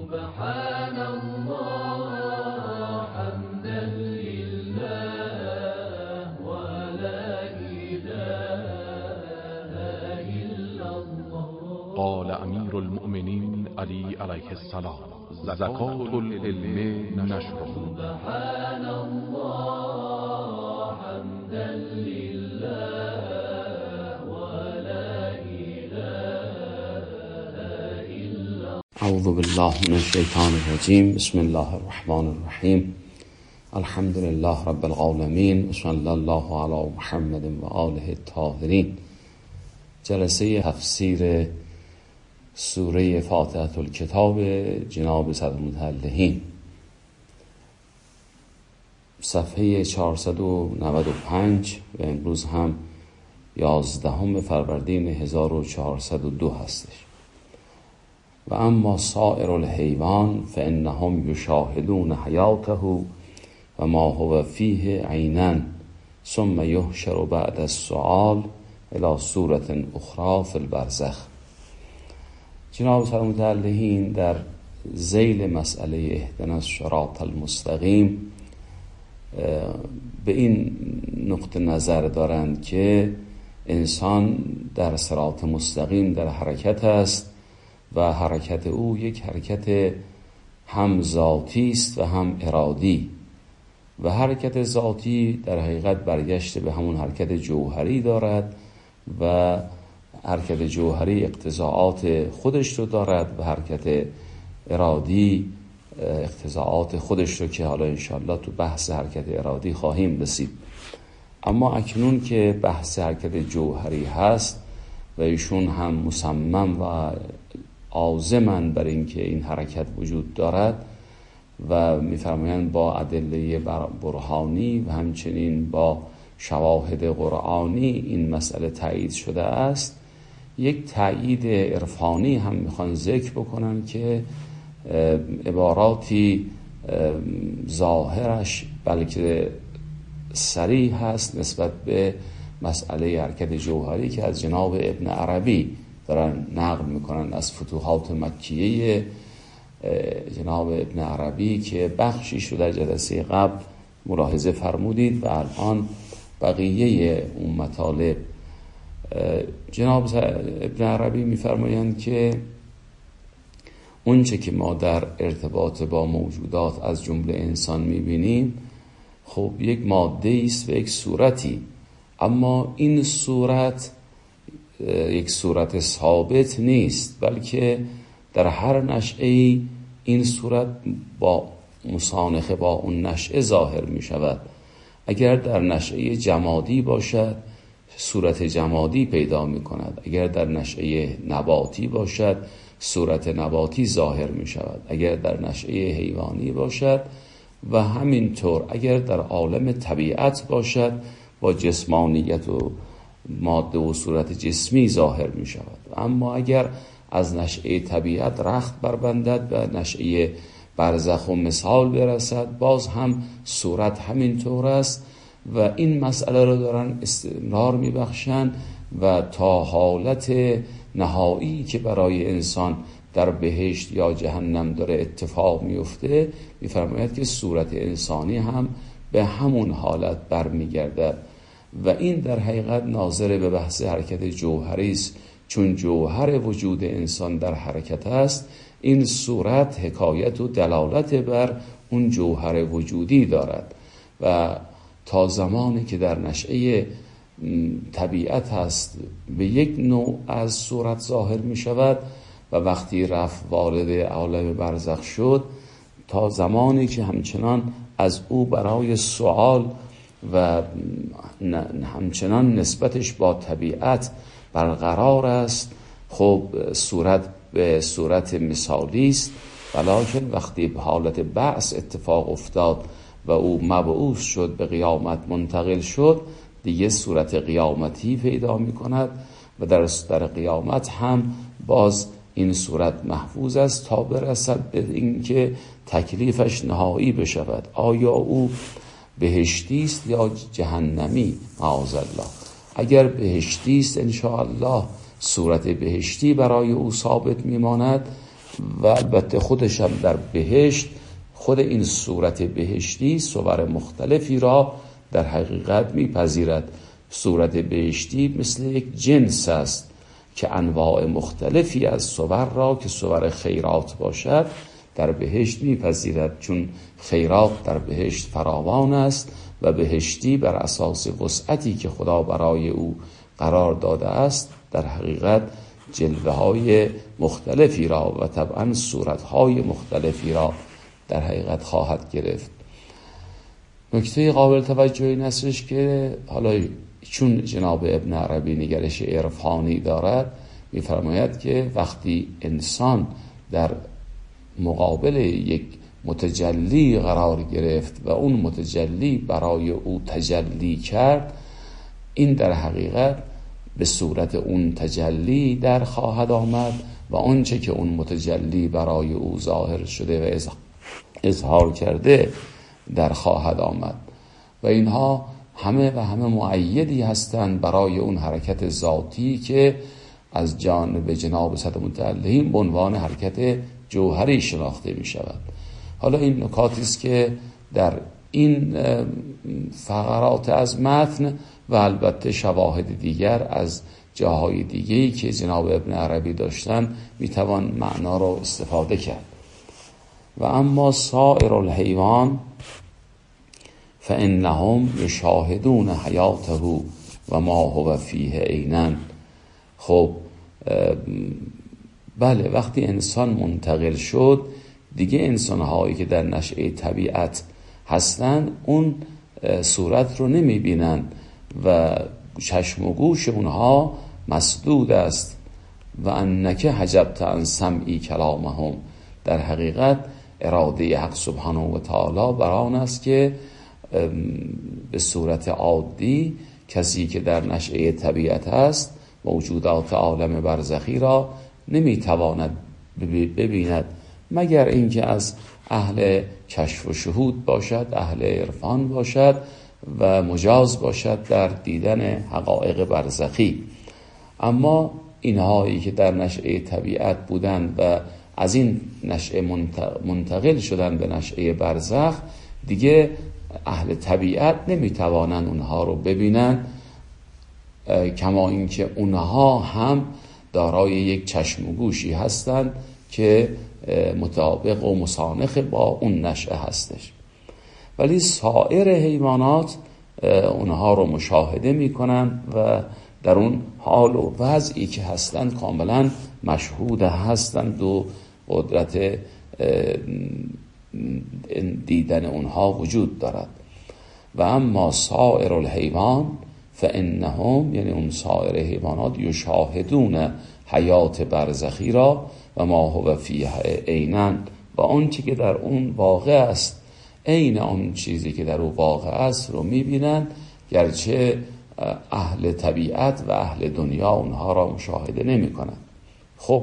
سبحان الله حمدا لله ولا إله إلا الله. قال امیر المؤمنین علی علیه السلام: زکات العلم نشره. سبحان الله حمدا لله ولا إله إلا الله. اعوذ بالله من الشیطان الرجیم. بسم الله الرحمن الرحیم. الحمد لله رب العالمین و صلی الله علی محمد و آله الطاهرین. جلسه تفسیر سوره فاتحه الکتاب جناب صدرالمتعلقین، صفحه 495 و امروز هم 11 فروردین 1402 هستش. و اما سائر الحیوان فانهم یشاهدون حیاته و ما هو فیه عینا ثم یحشر بعد السؤال الی صورت اخرى فی البرزخ. جناب صدرالمتعلقین در ذیل مسئله اهدنا الصراط المستقیم به این نقطه نظر دارند که انسان در صراط مستقیم در حرکت است و حرکت او یک حرکت هم ذاتی است و هم ارادی، و حرکت ذاتی در حقیقت برگشت به همون حرکت جوهری دارد و حرکت جوهری اقتضاعات خودش رو دارد و حرکت ارادی اقتضاعات خودش رو که حالا انشاءالله تو بحث حرکت ارادی خواهیم رسید. اما اکنون که بحث حرکت جوهری هست و ایشون هم مصمم و عازمن بر اینکه این حرکت وجود دارد و می‌فرمایند با ادله برهانی و همچنین با شواهد قرآنی این مسئله تایید شده است، یک تایید عرفانی هم میخوان ذکر بکنن که عباراتی ظاهرش بلکه صریح هست نسبت به مسئله حرکت جوهری که از جناب ابن عربی دارن نقل میکنن از فتوحات مکیه جناب ابن عربی که بخشی شده جلسه قبل ملاحظه فرمودید و الان بقیه اون مطالب. جناب ابن عربی میفرمایند که اونچه که ما در ارتباط با موجودات از جمله انسان میبینیم خب یک ماده است و یک صورتی، اما این صورت یک صورت ثابت نیست، بلکه در هر نشأه‌ای این صورت با مسانخه با اون نشأه ظاهر می شود. اگر در نشأه جمادی باشد صورت جمادی پیدا می کند، اگر در نشأه نباتی باشد صورت نباتی ظاهر می شود، اگر در نشأه حیوانی باشد و همینطور اگر در عالم طبیعت باشد با جسمانیت و ماده و صورت جسمی ظاهر می شود. اما اگر از نشأه طبیعت رخت بربندد و نشأه برزخ و مثال برسد باز هم صورت همینطور است و این مسئله رو دارن استمرار میبخشن و تا حالت نهایی که برای انسان در بهشت یا جهنم داره اتفاق میفته میفرماید که صورت انسانی هم به همون حالت برمیگردد و این در حقیقت ناظر به بحث حرکت جوهری است. چون جوهر وجود انسان در حرکت است، این صورت حکایت و دلالت بر اون جوهر وجودی دارد و تا زمانی که در نشأه طبیعت هست به یک نوع از صورت ظاهر می شود و وقتی رفت وارد عالم برزخ شد تا زمانی که همچنان از او برای سؤال و همچنان نسبتش با طبیعت برقرار است، خب صورت به صورت مثالی است، ولکن وقتی به حالت بعث اتفاق افتاد و او مبعوث شد به قیامت منتقل شد دیگه صورت قیامتی پیدا می کند و در قیامت هم باز این صورت محفوظ است تا برسد به اینکه تکلیفش نهایی بشود، آیا او بهشتی است یا جهنمی معاذ الله. اگر بهشتی است ان شاء الله صورت بهشتی برای او ثابت میماند و البته خودش هم در بهشت، خود این صورت بهشتی صور مختلفی را در حقیقت میپذیرد. صورت بهشتی مثل یک جنس است که انواع مختلفی از صور را که صور خیرات باشد در بهشت میپذیرد، چون خیرات در بهشت فراوان است و بهشتی بر اساس وسعتی که خدا برای او قرار داده است در حقیقت جلوه های مختلفی را و طبعا صورت های مختلفی را در حقیقت خواهد گرفت. نکته قابل توجه این استش که حالا چون جناب ابن عربی نگرش عرفانی دارد، می‌فرماید که وقتی انسان در مقابل یک متجلی قرار گرفت و اون متجلی برای او تجلی کرد، این در حقیقت به صورت اون تجلی در خواهد آمد و آنچه که اون متجلی برای او ظاهر شده و اظهار کرده در خواهد آمد و اینها همه مؤیدی هستند برای اون حرکت ذاتی که از جانب جناب صدر متعلیم به عنوان حرکت جوهری شناخته می شود. حالا این نکاتی است که در این فقرات از متن و البته شواهد دیگر از جاهای دیگری که جناب ابن عربی داشتن میتوان معنا را استفاده کرد. و اما سائر الحیوان فانهم یشاهدون حیاته و ما هو فیه عیناً. خب بله، وقتی انسان منتقل شد دیگه انسان‌هایی که در نشأه طبیعت هستند اون صورت رو نمی‌بینن و چشم و گوش اونها مسدود است. و انک حجبت عن سمعی کلامهم، در حقیقت اراده حق سبحانه و تعالی بر آن است که به صورت عادی کسی که در نشأه طبیعت است موجودات عالم برزخی را نمیتواند ببیند مگر اینکه از اهل کشف و شهود باشد، اهل عرفان باشد و مجاز باشد در دیدن حقایق برزخی. اما اینهایی که در نشأه طبیعت بودند و از این نشأه منتقل شدن به نشأه برزخ، دیگه اهل طبیعت نمیتوانند اونها رو ببینن، کما اینکه اونها هم دارای یک چشم و گوشی هستند که مطابق و مسانخ با اون نشأه هستش. ولی سایر حیوانات اونها رو مشاهده میکنن و در اون حال و وضعی که هستند کاملا مشهود هستند و قدرت دیدن اونها وجود دارد. و اما سایر الحیوان فانهم، یعنی اون سایر حیوانات، یشاهدون حیات برزخی را و ما هو فیه عیناً، و آنچه که در اون واقع است عین آن چیزی که در اون واقع است رو میبینند، گرچه اهل طبیعت و اهل دنیا اونها را مشاهده نمی کنند. خب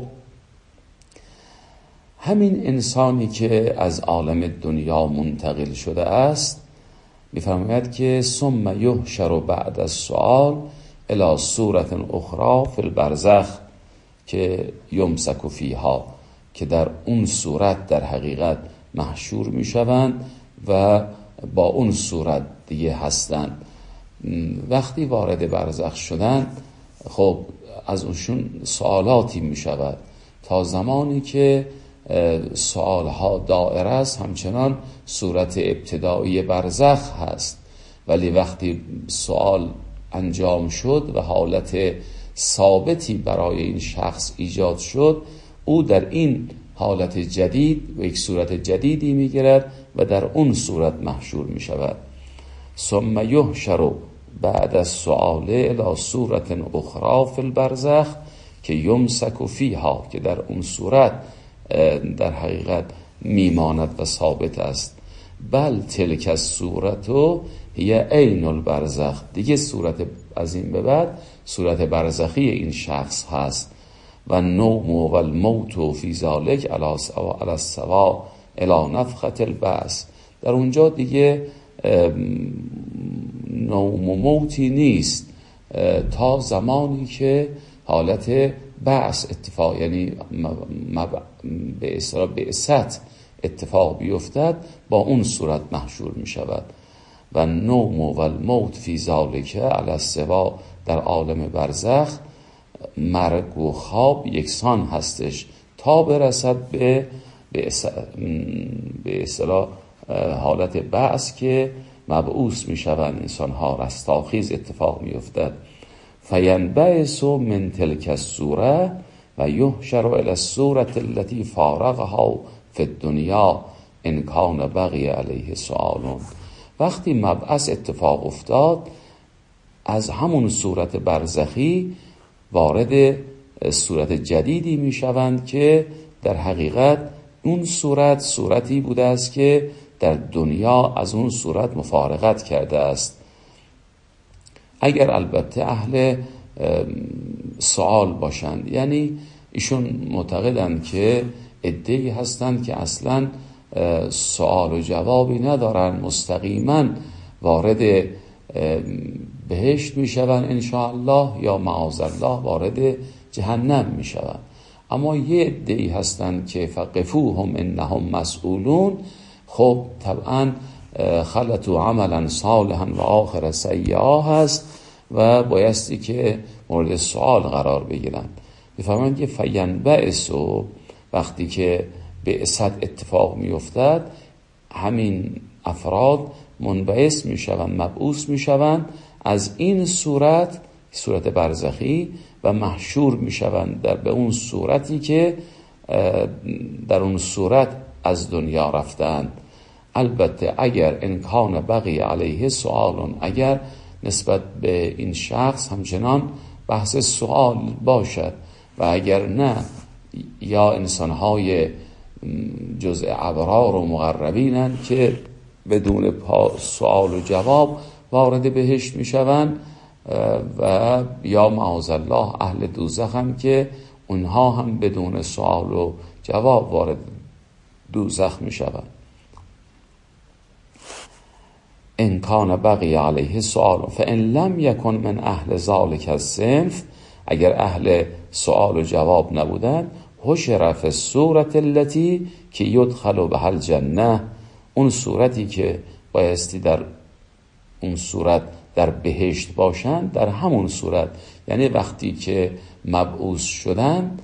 همین انسانی که از عالم دنیا منتقل شده است میفرماید که ثم یحشر بعد السؤال الی صورت اخرى فی البرزخ که یمسک فیها، که در اون صورت در حقیقت محشور میشوند و با اون صورت دیگه هستند. وقتی وارد برزخ شدن، خب از اونشون سوالاتی میشود تا زمانی که سوالها دائره است، همچنان صورت ابتدایی برزخ هست. ولی وقتی سوال انجام شد و حالت ثابتی برای این شخص ایجاد شد، او در این حالت جدید و یک صورت جدیدی میگیرد و در اون صورت محشور میشود. ثم یحشر بعد السؤال الی صورت اخرى فی البرزخ که یمسک فیها، که در اون صورت در حقیقت میماند و ثابت است. بل تلک الصورت هی عین البرزخ، دیگه صورت از این به بعد صورت برزخی این شخص هست. و النوم و الموت فی ذلک علی السوا الی نفخة البعث، در اونجا دیگه نوم و موتی نیست تا زمانی که حالت بعث اتفاق، یعنی به اصطلاح بعثت اتفاق بیفتد، با اون صورت محشور می شود. و نوم و الموت فی ذالک علی السوا، در عالم برزخ مرگ و خواب یکسان هستش تا برسد به اصطلاح حالت بعث که مبعوث می شوند انسان ها، رستاخیز اتفاق می افتد. فینبعث من تلک الصوره و یحشر الی الصوره التي فارقها فی الدنیا ان کان بقی علیه سؤال. وقتی مبعث اتفاق افتاد، از همون صورت برزخی وارد صورت جدیدی می شوند که در حقیقت اون صورتی بوده است که در دنیا از اون صورت مفارقت کرده است. اگر البته اهل سوال باشند، یعنی ایشون معتقدند که عده‌ای هستند که اصلا سوال و جوابی ندارن، مستقیما وارد بهشت می شوند انشاءالله، یا معاذالله وارد جهنم می شوند. اما یه عده‌ای هستند که فقفوهم انهم مسئولون، خب طبعا خلطوا عملا صالحا و آخر سیئا هست و بایستی که مورد سوال قرار بگیرن. بفرمایند که فینبعثوا، وقتی که بعثت اتفاق می افتد، همین افراد منبعث می شوند، مبعوث می شوند از این صورت برزخی و محشور می شوند به اون صورتی که در اون صورت از دنیا رفتند. البته اگر امکان بقی علیه سؤال، اگر نسبت به این شخص همچنان بحث سؤال باشد، و اگر نه، یا انسانهای جزء ابرار و مقربینند که بدون سؤال و جواب وارد بهشت می شوند، و یا معاذالله اهل دوزخ هم که اونها هم بدون سؤال و جواب وارد دوزخ می شوند. ان کان بقی علیه سؤال فان لم یکن من اهل ذلک الصنف، اگر اهل سؤال و جواب نبودن، حشر فی الصورة التي که یدخل بها الجنه، اون صورتی که بایستی در اون صورت در بهشت باشند، در همون صورت، یعنی وقتی که مبعوث شدن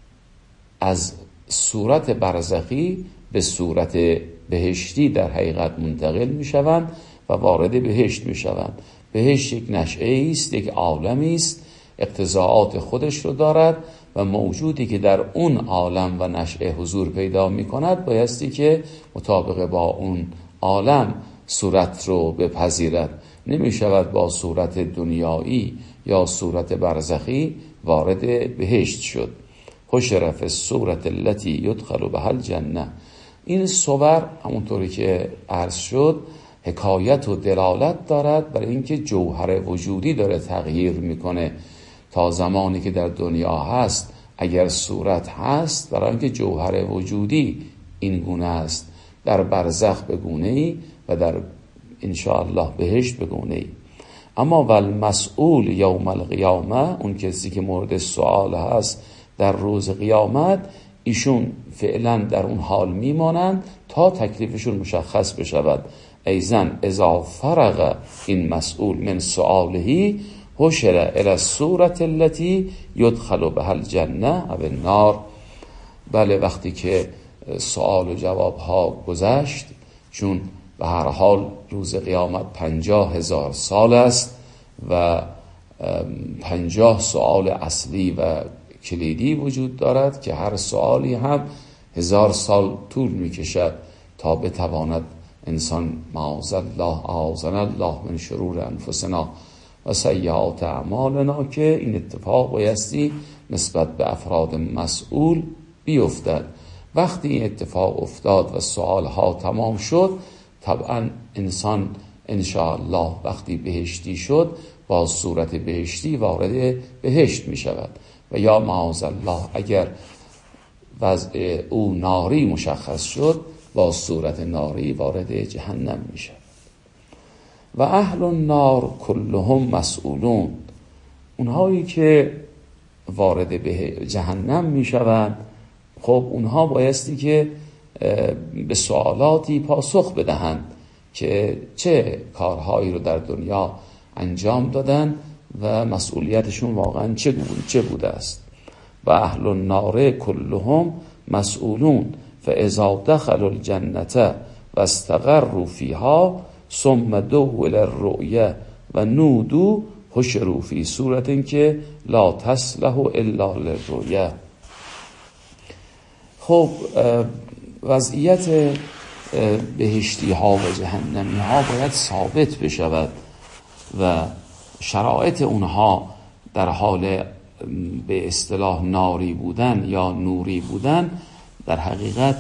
از صورت برزخی به صورت بهشتی در حقیقت منتقل می شوند و وارد بهشت می شوند. بهشت یک نشأه است، یک عالمی است، اقتضاعات خودش رو دارد و موجودی که در اون عالم و نشأه حضور پیدا می کند بایستی که مطابق با اون عالم صورت رو بپذیرد. نمی شود با صورت دنیایی یا صورت برزخی وارد بهشت شد. حشر فی الصورة التي یدخل بها الجنه. این صور همونطوری که عرض شد حکایت و دلالت دارد برای اینکه جوهر وجودی داره تغییر میکنه. تا زمانی که در دنیا هست اگر صورت هست، برای اینکه جوهر وجودی این گونه است، در برزخ به گونه‌ای و در انشاءالله بهشت به گونه‌ای. اما والمسئول یوم القیامه، اون کسی که مورد سؤال هست در روز قیامت، ایشون فعلا در اون حال میمانند تا تکلیفشون مشخص بشود. ایزن اذا فرغ این مسئول من سؤاله حشر الی الصورة التي یدخل بها الجنه و النار. بله، وقتی که سؤال و جواب ها گذشت، چون به هر حال روز قیامت 50,000 سال است و 50 سؤال اصلی و کلیدی وجود دارد که هر سؤالی هم 1000 سال طول می کشد تا بتواند انسان معاذالله اعاذنا الله من شرور انفسنا و سیئات اعمالنا که این اتفاق بایستی نسبت به افراد مسئول بیفتد. وقتی این اتفاق افتاد و سؤال ها تمام شد، طبعا انسان انشاءالله وقتی بهشتی شد با صورت بهشتی وارد بهشت می شود، و یا معاذالله اگر وضع او ناری مشخص شد با صورت ناری وارد جهنم می شود. و اهل النار کلهم مسئولون، اونهایی که وارد به جهنم می شوند، خب اونها بایستی که به سوالاتی پاسخ بدهند که چه کارهایی رو در دنیا انجام دادن و مسئولیتشون واقعا چه بوده است. و اهل النار كلهم مسئولون فاذا دخلوا الجنة واستقروا فيها ثم دعوا الى الرؤيا و نودوا حشروا فی صورت که لا تصلح الا للرؤیا. خب وضعیت بهشتی ها و جهنمی ها باید ثابت بشود و شرایط اونها در حال به اصطلاح ناری بودن یا نوری بودن در حقیقت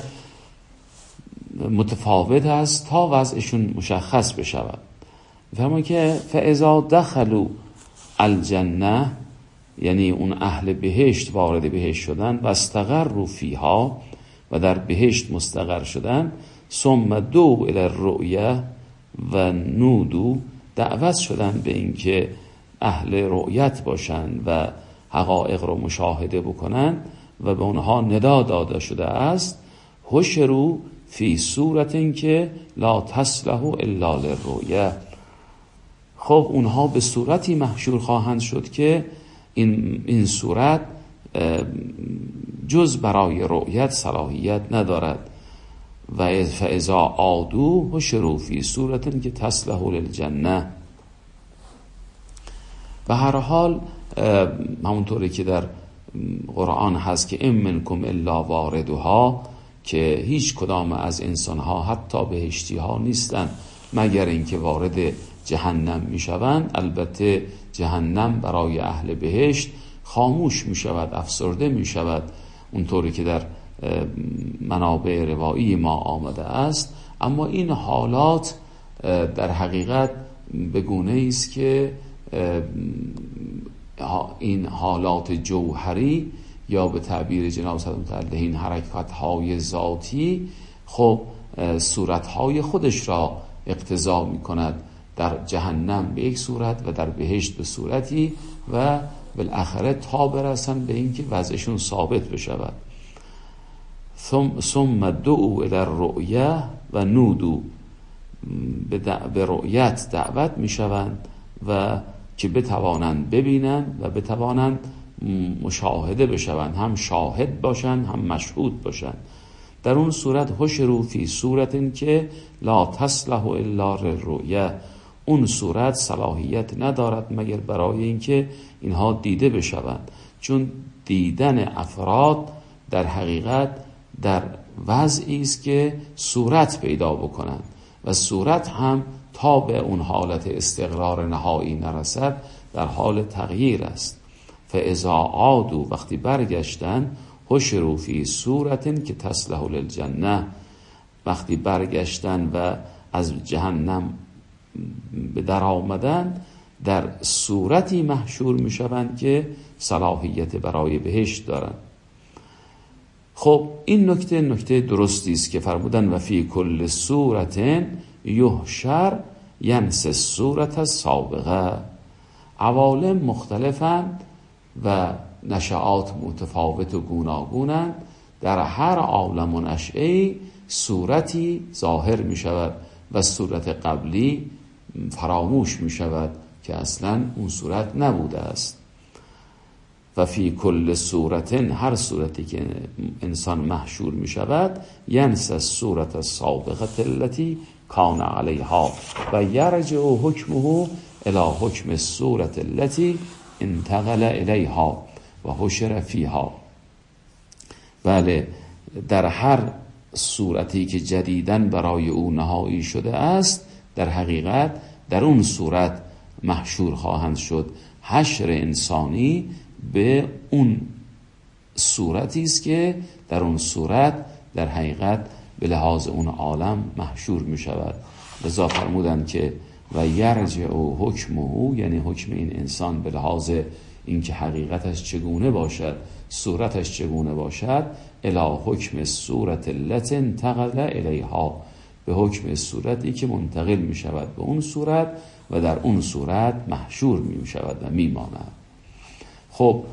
متفاوت است تا وضعشون مشخص بشود. فرمایند که فاذا دخلوا الجنه، یعنی اون اهل بهشت وارد بهشت شدن، و استقروا فیها و در بهشت مستقر شدن، ثم دعوا الی الرؤیا و نودوا دعوت شدن به اینکه اهل رؤیت باشند و حقایق رو مشاهده بکنن و به اونها ندا داده شده است، حشروا فی صورت که لا تصلح الا للرؤیا. خب اونها به صورتی محشور خواهند شد که این صورت جز برای رؤیت صلاحیت ندارد. و فاذا عادوا حشروا فی صورت که تصلح للجنه. به هر حال همونطوری که در قرآن هست که ام منکم الا واردها، که هیچ کدام از انسانها حتی بهشتی ها نیستن مگر اینکه وارد جهنم می شوند. البته جهنم برای اهل بهشت خاموش می شود، افسرده می شود، اونطوری که در منابع روایی ما آمده است. اما این حالات در حقیقت به گونه است که این حالات جوهری یا به تعبیر جناب صدوق این حرکات های ذاتی خب صورت های خودش را اقتضا می کند، در جهنم به یک صورت و در بهشت به صورتی و بالاخره تا برسن به اینکه وضعشون ثابت بشود. ثم دعوا الی الرؤیا و نودوا، به رؤیت دعوت می شوند و که بتوانند ببینند و بتوانند مشاهده بشوند، هم شاهد باشند هم مشهود باشند. در اون صورت حشروا فی صورت که لا تصلح الا للرؤیا، اون صورت صلاحیت ندارد مگر برای اینکه اینها دیده بشوند، چون دیدن افراد در حقیقت در وضعی است که صورت پیدا بکنند و صورت هم تا به اون حالت استقرار نهایی نرسد در حال تغییر است. فاذا عادوا، وقتی برگشتن، حشروا فی صورت که تصلح للجنه، وقتی برگشتن و از جهنم به در آمدن در صورتی محشور می شوند که صلاحیت برای بهشت دارند. خب این نکته درستی است که فرمودن و فی کل صورت یحشر ینس الصورت السابقه. عوالم مختلفند و نشعات متفاوت و گوناگونند. در هر عالم و نشعه صورتی ظاهر می شود و صورت قبلی فراموش می شود که اصلا اون صورت نبوده است. و فی کل صورت، هر صورتی که انسان محشور می شود، ینس الصورت السابقه التي کان علیها و یرجع حکمه الی حکم الصورت التي انتقل الیها و حشر فیها. بله، در هر صورتی که جدیداً برای او نهایی شده است، در حقیقت در اون صورت محشور خواهند شد. حشر انسانی به اون صورتی است که در اون صورت در حقیقت به لحاظ اون عالم محشور می شود. لذا فرمودند که و یرجع حکمه، یعنی حکم این انسان به لحاظ اینکه حقیقتش چگونه باشد، صورتش چگونه باشد، الی حکم صورت التي انتقل الیها، به حکم صورتی که منتقل می شود به اون صورت و در اون صورت محشور می شود و می ماند. خب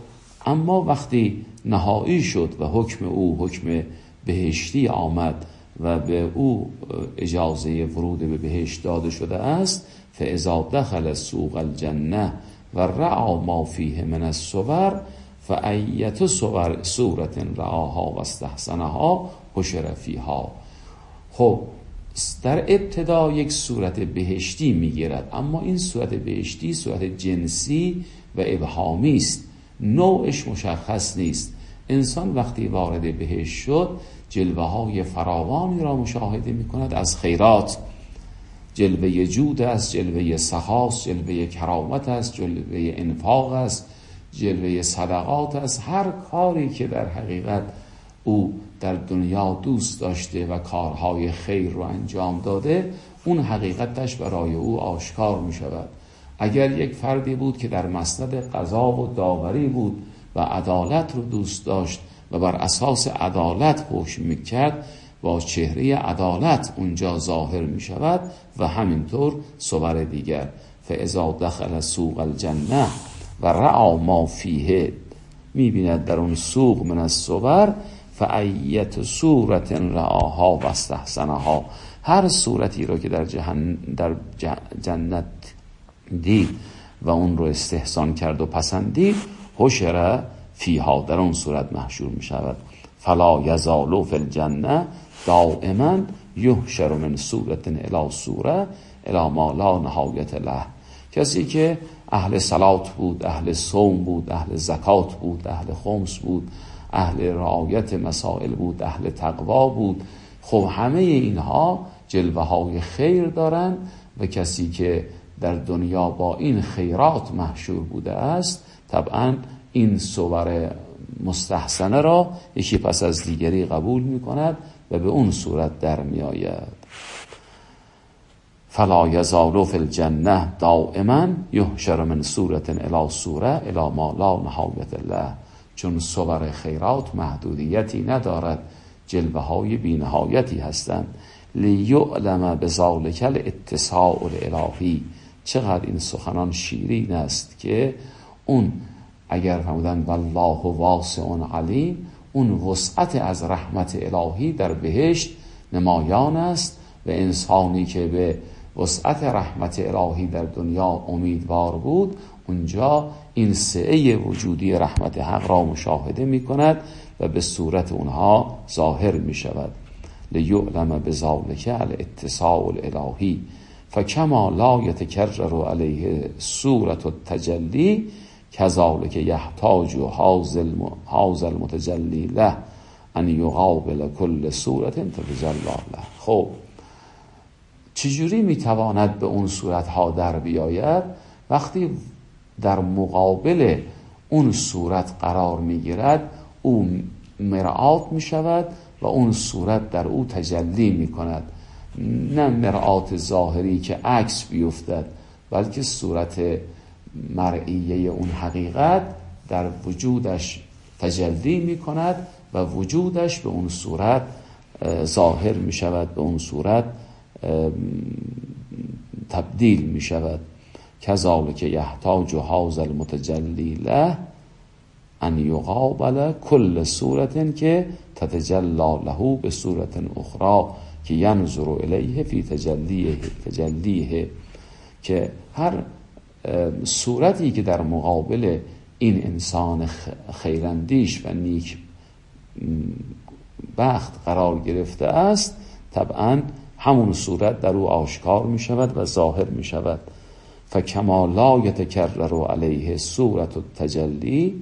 اما وقتی نهایی شد و حکم او حکم بهشتی آمد و به او اجازه ورود به بهشت داده شده است، فاذا دخل سوق الجنه و رأى ما فیه من الصور فایة صورة رآها و استحسنها حشر فیها. خب در ابتدا یک صورت بهشتی میگیرد، اما این صورت بهشتی صورت جنسی و ابهامی است، نوعش مشخص نیست. انسان وقتی وارد بهشت شد جلوه های فراوانی را مشاهده می کند از خیرات، جلوه جود است، جلوه سخاست، جلوه کرامت است، جلوه انفاق است، جلوه صدقات است. هر کاری که در حقیقت او در دنیا دوست داشته و کارهای خیر رو انجام داده، اون حقیقتش برای او آشکار می شود. اگر یک فردی بود که در مسند قضا و داوری بود و عدالت رو دوست داشت و بر اساس عدالت حکم می کرد، با چهره عدالت اونجا ظاهر می شود. و همینطور صور دیگر، فاذا دخل سوق الجنه و رأى ما فیه، می بیند در اون سوق من الصور فایة صورة رآها و استحسنها، هر صورتی رو که در جنت دید و اون رو استحسان کرد و پسندید، حشر فیها، در اون صورت محشور می شود. فلا یزال فی الجنه دائما یحشر من صورة الی صورة الی ما لا نهایت له. کسی که اهل صلات بود، اهل صوم بود، اهل زکات بود، اهل خمس بود، اهل رعایت مسائل بود، اهل تقوا بود، خب همه اینها جلوه های خیر دارن و کسی که در دنیا با این خیرات محشور بوده است طبعا این صور مستحسنه را یکی پس از دیگری قبول می کند و به اون صورت در می آید. فلا یزال فی الجنه دائما یحشر من صورة الی صورة الی ما لا نهایت له. چون صور خیرات محدودیتی ندارد، جلوه های بی نهایتی هستند. لیعلم بذالک الاتساع الالهی. چقدر این سخنان شیرین است که اون اگر فرمودن والله واسع علیم، اون وسعت از رحمت الهی در بهشت نمایان است و انسانی که به وسعت رحمت الهی در دنیا امیدوار بود اونجا این سعه وجودی رحمت حق را مشاهده می کند و به صورت اونها ظاهر می شود. لیعلم بذالک الاتساع الالهی فکما لا یتکرر علیه صورت التجلی کذالک یحتاج هذا المتجلی له ان یقابل کل صورت تتجلی له. خب چجوری میتواند به اون صورتها در بیاید؟ وقتی در مقابل اون صورت قرار میگیرد او مرآت میشود و اون صورت در او تجلی میکند، نه مرآت ظاهری که عکس بیفتد، بلکه صورت مرئیه اون حقیقت در وجودش تجلی میکند و وجودش به اون صورت ظاهر میشود، به اون صورت تبدیل میشود. کذالک یحتاج هذا المتجلی له ان یقابل کل صورت که تتجلی له به صورت اخرى که ینظر الیه فی تجلیه، که هر صورتی که در مقابل این انسان خیراندیش و نیک بخت قرار گرفته است طبعا همون صورت در او آشکار می شود و ظاهر می شود. فکما لا یتکرر علیه صورت التجلی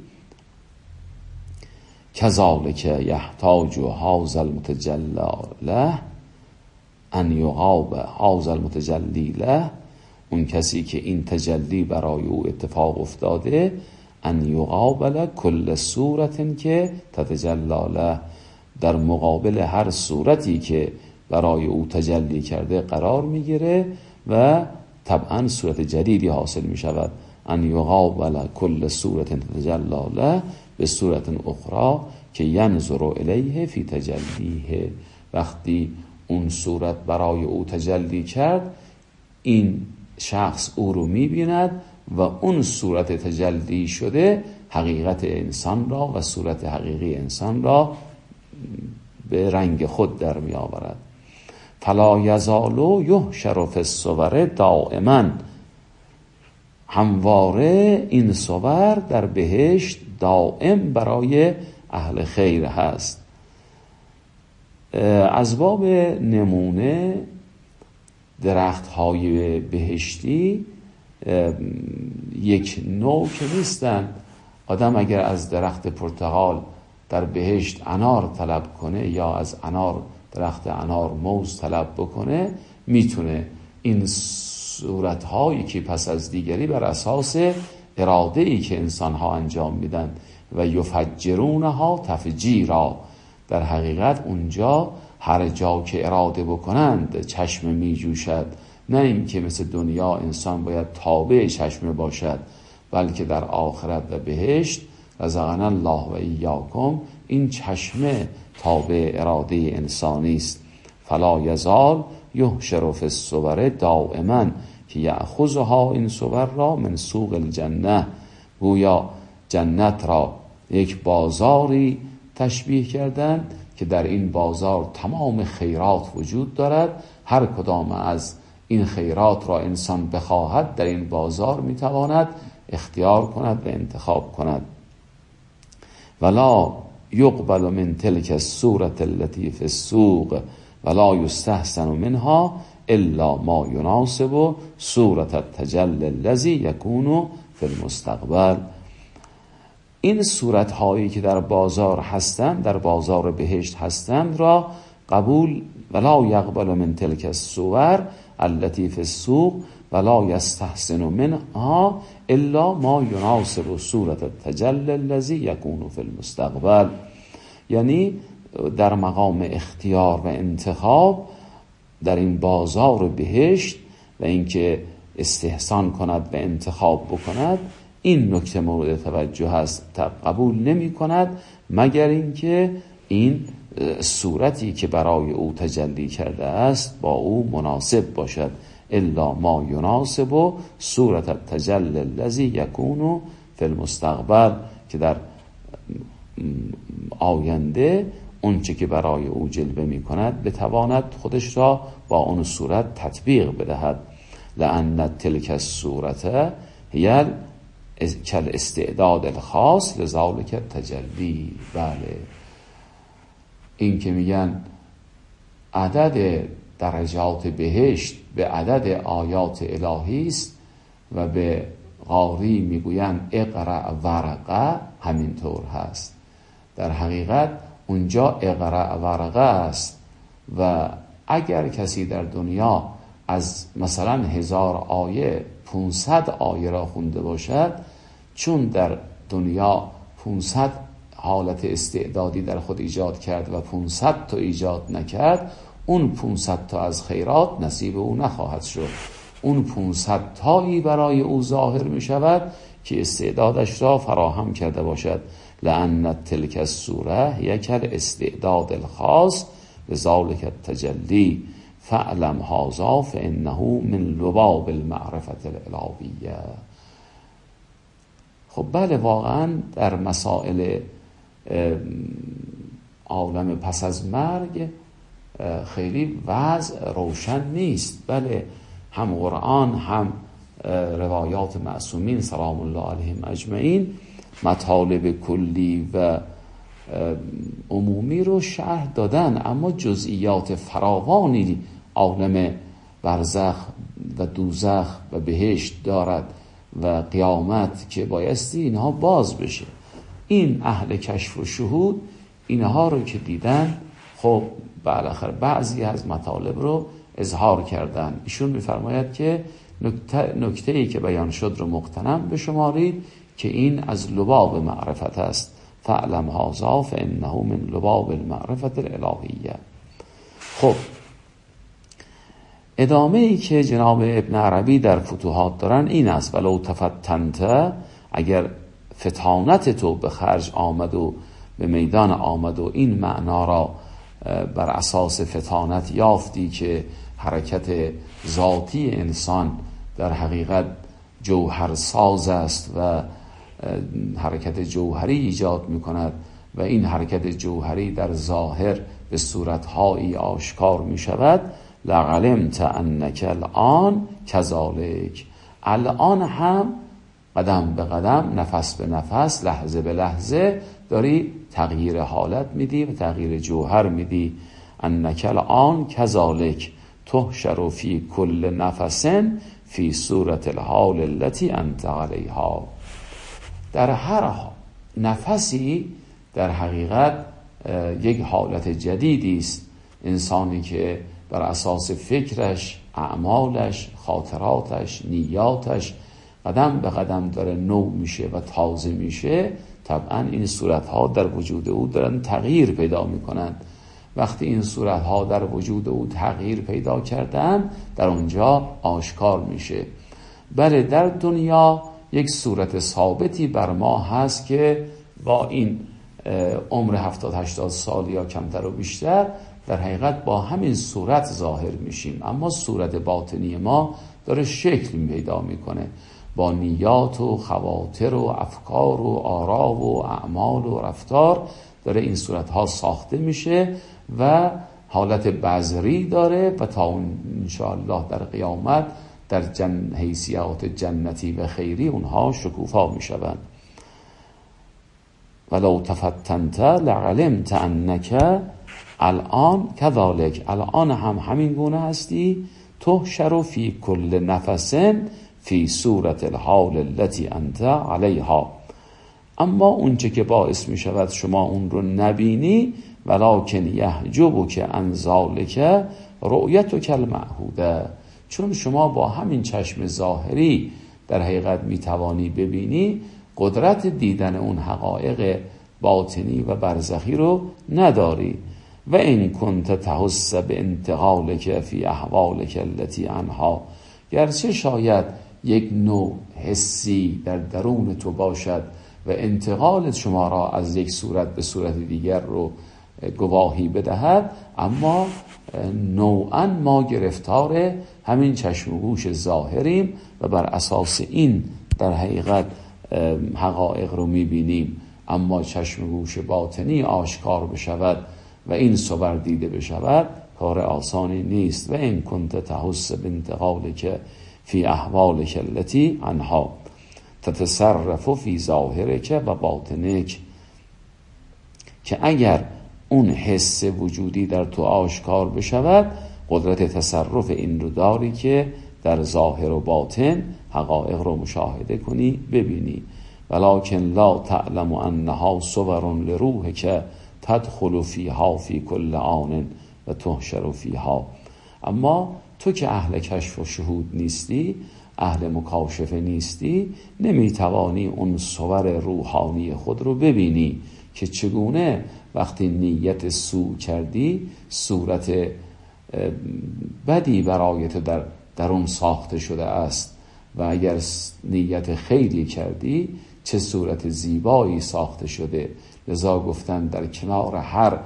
کذالک یحتاج هذا المتجلی له ان یقابل هذا المتجلی له، اون کسی که این تجلی برای او اتفاق افتاده، ان یقابل کل صورت که تتجلی له، در مقابل هر صورتی که برای او تجلی کرده قرار میگیره و طبعا صورت جدیدی حاصل می شود. ان یقابل کل صورت تتجلی له به صورت اخرى که ینظر الیه فی تجلیه. وقتی اون صورت برای او تجلی کرد این شخص او رو می بیند و اون صورت تجلی شده حقیقت انسان را و صورت حقیقی انسان را به رنگ خود در می آورد. فلا یزالو یحشر فی الصور دائما، همواره این صور در بهشت دائم برای اهل خیر هست. از باب نمونه درخت های بهشتی یک نوع که نیستن. آدم اگر از درخت پرتقال در بهشت انار طلب کنه یا از درخت انار موز طلب بکنه میتونه. این صورت هایی که پس از دیگری بر اساس اراده ای که انسان ها انجام میدن و یفجرونها تفجیرا، در حقیقت اونجا هر جا که اراده بکنند چشم می جوشد. نه این که مثل دنیا انسان باید تابع چشم باشد، بلکه در آخرت و بهشت رزقنا الله و ایاکم این چشم تابع اراده انسانی است. فلا یزال یحشر فی الصور دائما که یأخذها، این صور را من سوق الجنه، گویا جنت را یک بازاری تشبیه کردند که در این بازار تمام خیرات وجود دارد. هر کدام از این خیرات را انسان بخواهد در این بازار میتواند اختیار کند و انتخاب کند. ولا یقبل من تلک الصورة التي فی السوق ولا یستحسن منها الا ما یناسب صورة التجلی الذی یکون فی المستقبل. این صورت هایی که در بازار هستند، در بازار بهشت هستند را قبول، ولا یقبل من تلک الصور التي فی السوق ولا یستحسن منها الا ما یناسب صورة التجلی الذی یکون فی المستقبل. یعنی در مقام اختیار و انتخاب در این بازار بهشت و اینکه استحسان کند و انتخاب بکند، این نکته مورد توجه است. قبول نمی کند مگر اینکه این صورتی که برای او تجلی کرده است با او مناسب باشد. الا ما یناسب صورت التجلی الذی یکون فی المستقبل، که در آینده اونچه که برای او جلوه می کند بتواند خودش را با اون صورت تطبیق بدهد. لأن تلک الصورت هی کل استعداد الخاص لذالک التجلی. بله، این که میگن عدد درجات بهشت به عدد آیات الهی است و به قاری میگوین اقرأ ورقه، همینطور هست. در حقیقت اونجا اقرأ ورقه است و اگر کسی در دنیا از مثلا 1000 آیه 500 آیه را خونده باشد، چون در دنیا 500 حالت استعدادی در خود ایجاد کرد و 500 تا ایجاد نکرد، اون 500 تا از خیرات نصیب او نخواهد شد. اون 500 تایی برای او ظاهر می شود که استعدادش را فراهم کرده باشد. لأن تلک الصوره یکل استعداد الخاص لذالک التجلی فعلم هذا فانه من لباب المعرفت الالهیه. خب بله، واقعا در مسائل عالم پس از مرگ خیلی وضع روشن نیست. بله، هم قرآن هم روایات معصومین سلام الله علیهم اجمعین مطالب کلی و عمومی رو شرح دادن، اما جزئیات فراوانی عالم برزخ و دوزخ و بهشت دارد و قیامت که بایستی اینها باز بشه. این اهل کشف و شهود اینها رو که دیدن، خب بالاخره بعضی از مطالب رو اظهار کردن. ایشون میفرماید که نکته‌ای که بیان شد رو مغتنم بشمارید که این از لباب معرفت است. فعلم هذا فانه من لباب المعرفت الالهیه. خب ادامه ای که جناب ابن عربی در فتوحات دارن این است: ولو تفتنت، اگر فتانت تو به خرج آمد و به میدان آمد و این معنا را بر اساس فتانت یافتی که حرکت ذاتی انسان در حقیقت جوهرساز است و حرکت جوهری ایجاد می کند و این حرکت جوهری در ظاهر به صورتهایی آشکار می شود. لعلمت انک الان کذالک، الان هم قدم به قدم، نفس به نفس، لحظه به لحظه داری تغییر حالت میدی و تغییر جوهر میدی. انک الان کذالک تحشر فی کل نفس فی صورت الحال التي انت علیها. در هر نفسی در حقیقت یک حالت جدیدی است. انسانی که بر اساس فکرش، اعمالش، خاطراتش، نیاتش قدم به قدم داره نو میشه و تازه میشه، طبعا این صورتها در وجود او دارن تغییر پیدا میکنند. وقتی این صورتها در وجود او تغییر پیدا کردن، در اونجا آشکار میشه. بله، در دنیا یک صورت ثابتی بر ما هست که با این عمر 70-80 سال یا کمتر و بیشتر در حقیقت با همین صورت ظاهر میشیم، اما صورت باطنی ما داره شکل پیدا میکنه با نیات و خواطر و افکار و آرا و اعمال و رفتار، داره این صورتها ساخته میشه و حالت بذری داره و تا انشاءالله در قیامت در حیثیات جنتی و خیری اونها شکوفا میشوند. ولو تفتنت لعلمت انک الان کذالک، الان هم همین گونه هستی. تحشر فی کل نفس فی صورت الحال التي انت علیها. اما اونچه که باعث می شود شما اون رو نبینی، ولکن یحجبک عن ذلک رؤیتک المعهوده، چون شما با همین چشم ظاهری در حقیقت می توانی ببینی، قدرت دیدن اون حقایق باطنی و برزخی رو نداری. و این کنت تحس به انتقالک فی احوالک التي عنها، گرچه شاید یک نوع حسی در درون تو باشد و انتقال شما را از یک صورت به صورت دیگر رو گواهی بدهد، اما نوعا ما گرفتار همین چشم و گوش ظاهریم و بر اساس این در حقیقت حقایق رو میبینیم. اما چشم و گوش باطنی آشکار بشود و این صور دیده بشود کار آسانی نیست. و این کنت تحس بانتقالک فی احوالک التي عنها تتصرف فی ظاهرک و باطنک، که اگر اون حس وجودی در تو آشکار بشود، قدرت تصرف این رو داری که در ظاهر و باطن حقایق رو مشاهده کنی، ببینی. ولکن لا تعلم انها صور لروحک تدخل فیها فی کل آن و تحشر فیها. اما تو که اهل کشف و شهود نیستی، اهل مکاشفه نیستی، نمیتوانی اون صور روحانی خود رو ببینی که چگونه وقتی نیت سو کردی صورت بدی برای تو در اون ساخته شده است، و اگر نیت خیری کردی چه صورت زیبایی ساخته شده. لذا گفتن در کنار هر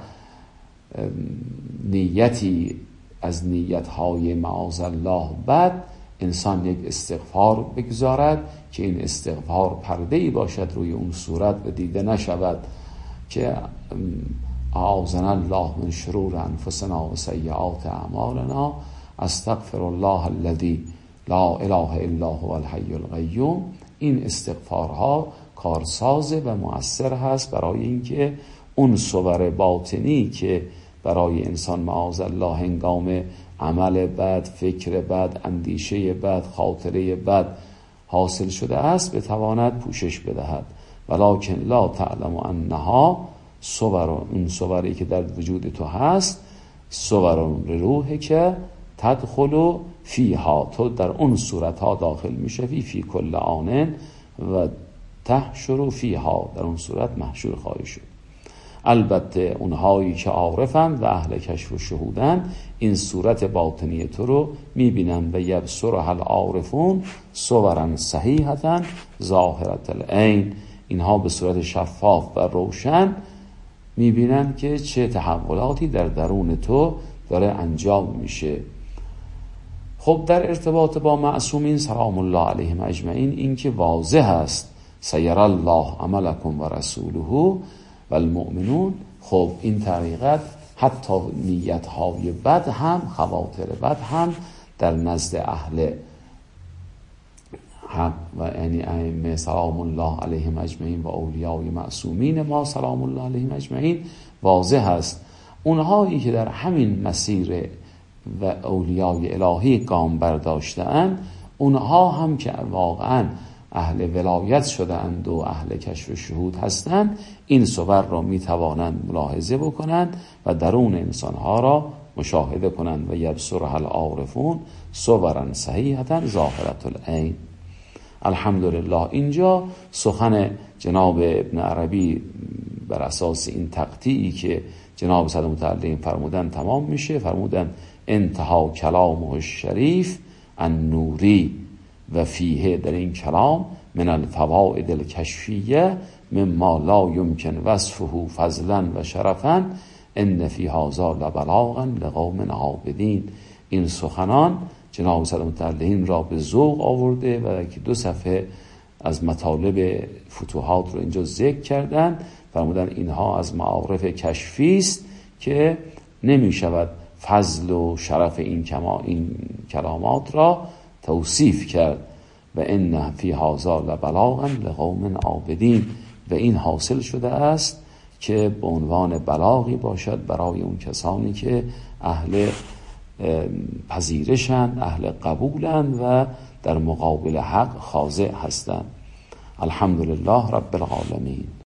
نیتی از نیتهای معاذالله بد، انسان یک استغفار بگذارد که این استغفار پرده‌ای باشد روی اون صورت و دیده نشود، که اعاذنا الله من شرور انفسنا و سیئات اعمالنا، استغفر الله الذی لا اله الا هو الحی القیوم. این استغفارها کارساز و مؤثر هست برای اینکه اون صور باطنی که برای انسان معاذالله هنگام عمل بد، فکر بد، اندیشه بد، خاطره بد حاصل شده است بتواند پوشش بدهد. ولکن لا تعلم انها صور، اون صوری که در وجود تو هست، صور روح که تدخل فیها، تو در اون صورتها داخل میشوی، فی کل آن و تحشر فیها، در اون صورت محشور خواهی شد. البته اونهایی که عارفند و اهل کشف و شهودن این صورت باطنی تو رو میبینن و یبصرها العارفون صورا صحیحة ظاهرة العین، اینها به صورت شفاف و روشن میبینن که چه تحولاتی در درون تو داره انجام میشه. خب در ارتباط با معصومین سلام الله علیهم اجمعین این که واضح است سیر الله عملکم و رسوله و المؤمنون. خب این طریقت حتی نیت‌های بد هم، خواطر بد هم در نزد اهل حق و یعنی ائمه سلام الله علیهم اجمعین و اولیای معصومین ما سلام الله علیهم اجمعین واضح است. اونهایی که در همین مسیر و اولیای الهی گام برداشته‌اند، اونها هم که واقعا اهل ولایت شده اند و اهل کشف و شهود هستند، این صور را می توانند ملاحظه بکنند و درون انسانها را مشاهده کنند و یبصرها العارفون صورا صحیحة ظاهرة العین. الحمدلله اینجا سخن جناب ابن عربی بر اساس این تقطیعی که جناب صدر متعلم فرمودن تمام میشه. فرمودن انتها کلامه الشریف النوری و فیه، در این کلام من الفوائد الکشفیه مما لا یمکن وصفه فضلا و شرفا ان فی هذا لبلاغا لقوم عابدین. این سخنان جناب صدر متعلم را به ذوق آورده و که 2 صفحه از مطالب فتوحات رو اینجا ذکر کردن. فرمودن اینها از معارف کشفی است که نمی شود فضل و شرف این کلامات را توصیف کرد. و ان فی هذا لبلاغا لقوم عابدین، و این حاصل شده است که به عنوان بلاغی باشد برای اون کسانی که اهل پذیرشند، اهل قبولند و در مقابل حق خاضع هستند. الحمدلله رب العالمین.